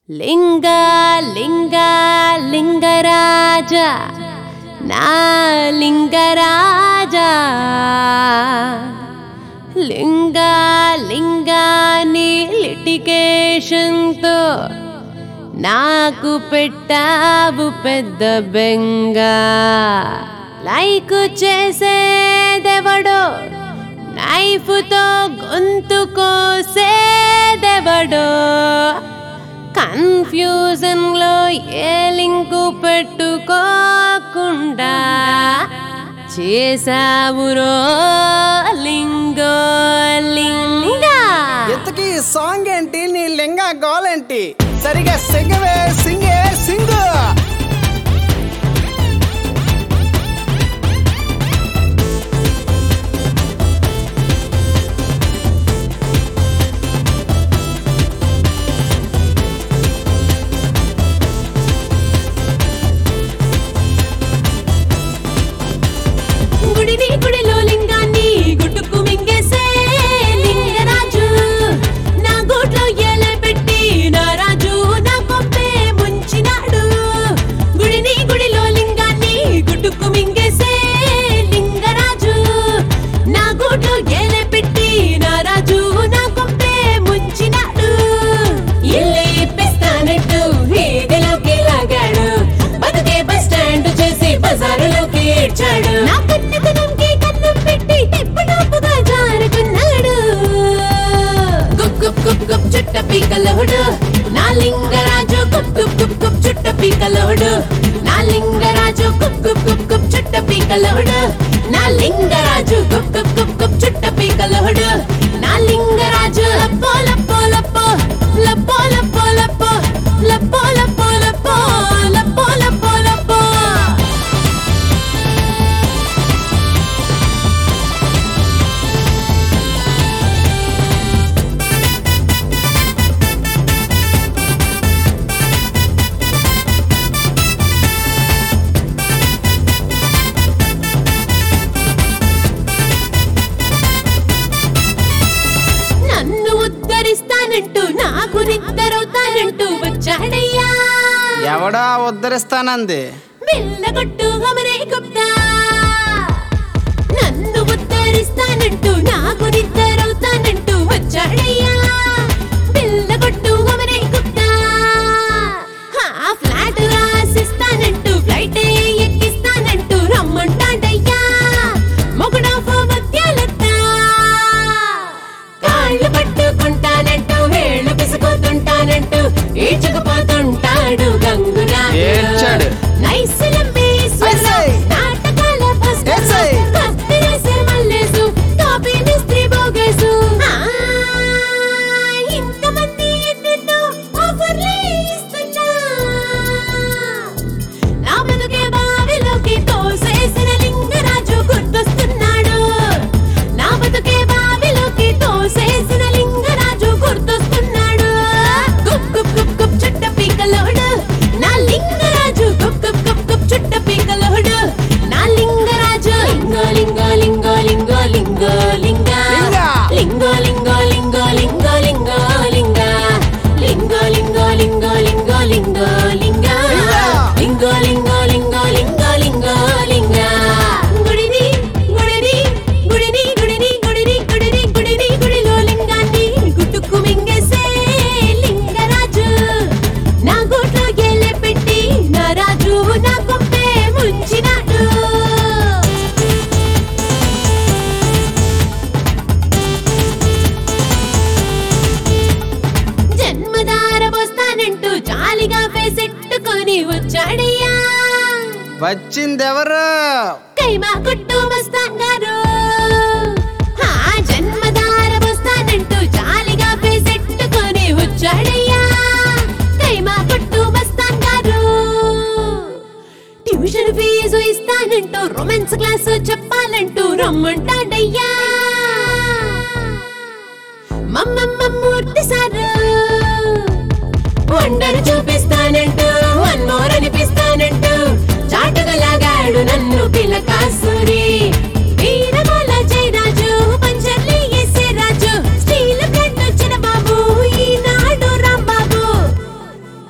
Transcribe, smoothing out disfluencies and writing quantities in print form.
లింగ లింగ లింగరాజ నా లింగరాజ లింగ లింగాని లిటికేషన్తో నాకు పెట్టావు పెద్ద బెంగ లైక్ చేసేదెవడో నైఫ్తో గొంతు కోసేదెవడో కన్ఫ్యూజన్ లో ఏ లింకు పెట్టుకోకుండా చేసావురో లింగో లింగ. ఇంతకీ సాంగ్ ఏంటి? నీ లింగ గోలేంటి? సరిగా సింగవే సింగే సింగు. గుడిలో లింగాన్ని గుట్టుకు మింగేసే లింగరాజు నా గోట్లో ఎలే పెట్టి నా రాజు నా కొప్పే ముంచినాడు. గుడిలో లింగాన్ని గుట్టుకు మింగేసే లింగరాజు నా గోట్లో ఎలే పెట్టి నా రాజు నా కొప్పే ముంచినాడు. ఇల్లే ఇప్పిస్తానట్టు వీధిలోకి లాగాడు, బతుకే బస్ స్టాండ్ చేసి బజారులోకి ఏడ్చాడు. చుట్ట పీకలోడు నా లింగరాజు గుప్ గుప్ గుప్ గుప్ చుట్ట పీకలోడు నా లింగరాజు గుప్ గుప్ గుప్ గుప్ చుట్ట పీకలోడు నా లింగరాజు గుప్ గుప్ గుప్ గుప్ చుట్ట పీకలోడు నా లింగరాజు లప్పో లప్పో లప్పో లప్పో లప్పో లప్పో లప్పో లప్పో లప్పో లప్పో లప్పో లప్పో. ఉద్ధరిస్తానంటూ నాకు నిద్రవుతానంటూ వచ్చాడయ్యా. ఎవడా ఉద్ధరిస్తానంది? వెళ్ళగొట్టు అమరే గుప్తా. నన్ను ఉద్ధరిస్తానంటూ నాకు నిద్రవుతానంటూ వచ్చాడయ్యా. వెళ్ళగొట్టు అమరే గుప్తా. ఫ్లాట్ రాసిస్తానంటూ ఫ్లైట్ ఎక్కిస్తానంటూ రమ్మంటాడయ్యా. మొగుడు మధ్యాలెత్తా కాళ్ళు పట్టుకుంటానంటూ వేళ్ళు పిసుకుతుంటానంటూ ఈడ్చుకుపోతుంటాడు గంగురాజు. నైసులంబేశ్వరరావు నాటకాల ఫస్ట్ కత్తిరేసే మల్లేసు కాపీ మిస్త్రీ బోగేసు. ఇంతమంది ఎన్నెన్నో ఆఫర్లే ఇస్తున్నా నా బతుకే బావిలోకి తోసేసిన లింగరాజు గుర్తొస్తున్నాడు. నా బతుకే బావిలోకి తోసేసిన లింగరాజు గుర్తొస్తున్నాడు. గుప్ గుప్ గుప్ గుప్ చుట్ట పీకలోడు నా లింగరాజు గుప్ గుప్ గుప్ గుప్ చుట్ట పీకలోడు నా లింగరాజు. లింగో లింగో లింగో లింగో లింగో లింగ లింగో లింగో లింగో లింగో లింగో లింగ లింగో లింగో లింగో లింగో లింగో లింగ లింగో లింగో లింగో లింగో లింగో లింగ. గుడిని గుడిని గుడిని గుడిని గుడిని గుడిని గుడిని గుడిలో లింగాన్ని గుట్టుకు మింగేసే లింగరాజు నా గోట్లో ఎల్లె పెట్టి నా రాజు నా కొప్పే ముంచినాడు. జన్మదార పోస్తానంటూ జాలిగా వేసెట్టుకొని వచ్చాడయ్యా. వచ్చిందెవరు? కైమా కొట్టు మస్తాంగారు. జన్మదార పోస్తానంటూ జాలిగా వేసెట్టుకొని వచ్చాడయ్యా. కైమా కొట్టు మస్తాంగారు. ట్యూషన్ ఫీజు ఇస్తానంటూ రొమాన్స్ క్లాసు చెప్పాలంటూ రమ్మంటాడయ్యా. మూర్తి సారు వండరు చూపిస్తానంటూ వన్ మోర్ అనిపిస్తానంటూ చాటుగా లాగాడు నన్ను పిలకాసురి. వీరమాల జయరాజు పంచర్లి ఎస్సే రాజు స్టీల్ ప్లాంట్ వచ్చిన బాబు ఈనాడు రాంబాబు.